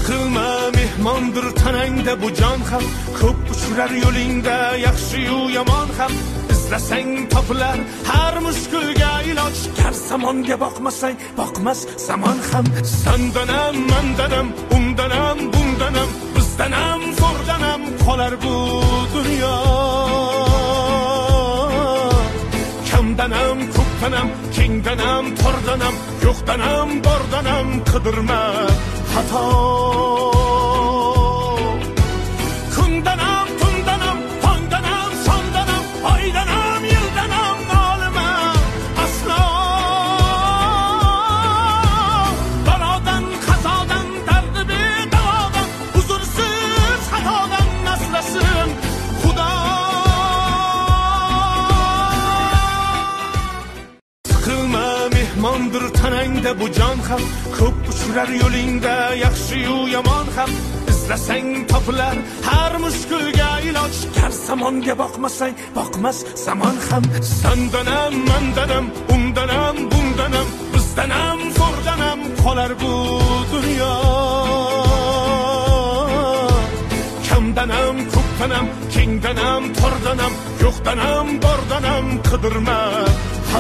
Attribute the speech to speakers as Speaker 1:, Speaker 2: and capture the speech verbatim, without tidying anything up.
Speaker 1: Siqilma mehmondir tanangda bu jon ham, ko'p uchrar yo'lingda yaxshi-yu yomon ham. İzlasang topilar har mushkulga iloj, kar zamonga boqmasang boqmas zamon ham. Sandanam mandanam undanam bundanam, bizdanam zo'rdanam qolar bu dunyo. Kamdanam ko'pdanam, kengdanam tordanam, yo'qdanam bordanam qidirma xato. Kundanam tundanam tongdanam sondanam, oydanam yildanam nolima aslo. Balodan qazodan dardi bedavodan, huzursiz xatodan asrasin Xudo. Siqilma mehmondir tanangda bu jon ham, ko'p uchrar yo'lingda yaxshi-yu yomon ham. İzlasang topilar har mushkulga iloj, kar zamonga boqmasang boqmas zamon ham. Sandanam mandanam undanam bundanam, bizdanam zo'rdanam qolar bu dunyo. Kamdanam ko'pdanam, kengdanam tordanam, yo'qdanam bordanam qidirma